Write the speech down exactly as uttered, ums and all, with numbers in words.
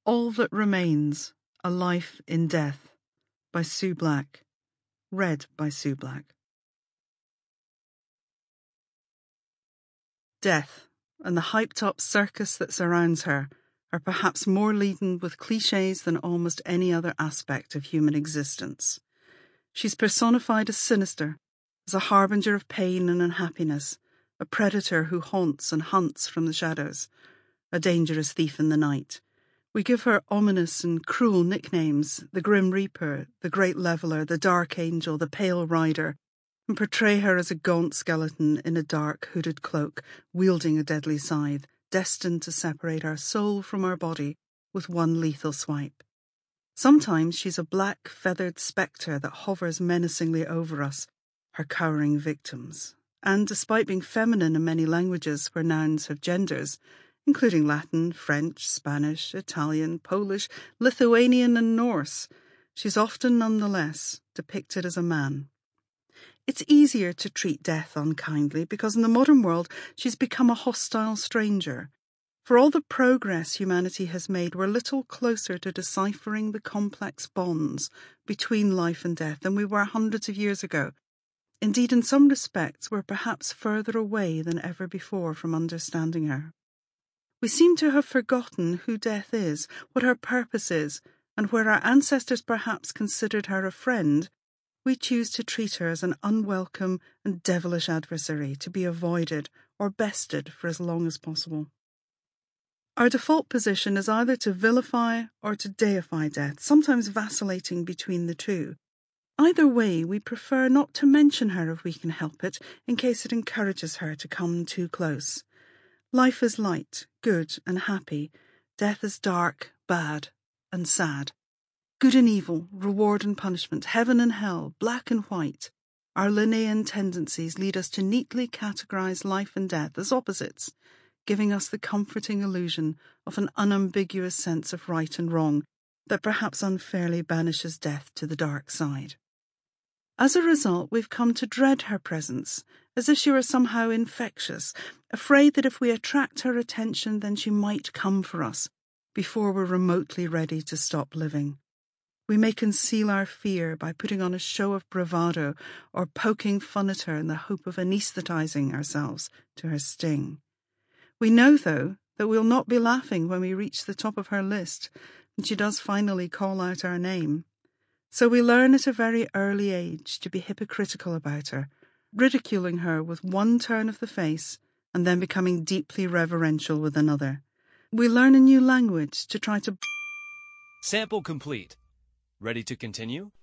All That Remains, A Life in Death by Sue Black. Read by Sue Black. Death, and the hyped-up circus that surrounds her, are perhaps more laden with clichés than almost any other aspect of human existence. She's personified as sinister, as a harbinger of pain and unhappiness, a predator who haunts and hunts from the shadows, a dangerous thief in the night. We give her ominous and cruel nicknames, the Grim Reaper, the Great Leveler, the Dark Angel, the Pale Rider, and portray her as a gaunt skeleton in a dark hooded cloak, wielding a deadly scythe, destined to separate our soul from our body with one lethal swipe. Sometimes she's a black feathered spectre that hovers menacingly over us, her cowering victims. And despite being feminine in many languages where nouns have genders, including Latin, French, Spanish, Italian, Polish, Lithuanian and Norse, she's often nonetheless depicted as a man. It's easier to treat death unkindly because in the modern world she's become a hostile stranger. For all the progress humanity has made, we're little closer to deciphering the complex bonds between life and death than we were hundreds of years ago. Indeed, in some respects, we're perhaps further away than ever before from understanding her. We seem to have forgotten who death is, what her purpose is, and where our ancestors perhaps considered her a friend, we choose to treat her as an unwelcome and devilish adversary to be avoided or bested for as long as possible. Our default position is either to vilify or to deify death, sometimes vacillating between the two. Either way, we prefer not to mention her if we can help it, in case it encourages her to come too close. Life is light, good and happy. Death is dark, bad and sad. Good and evil, reward and punishment, heaven and hell, black and white. Our Linnaean tendencies lead us to neatly categorize life and death as opposites, giving us the comforting illusion of an unambiguous sense of right and wrong that perhaps unfairly banishes death to the dark side. As a result, we've come to dread her presence, as if she were somehow infectious, afraid that if we attract her attention, then she might come for us, before we're remotely ready to stop living. We may conceal our fear by putting on a show of bravado or poking fun at her in the hope of anaesthetizing ourselves to her sting. We know, though, that we'll not be laughing when we reach the top of her list and she does finally call out our name. So we learn at a very early age to be hypocritical about her, ridiculing her with one turn of the face and then becoming deeply reverential with another. We learn a new language to try to... Sample complete. Ready to continue?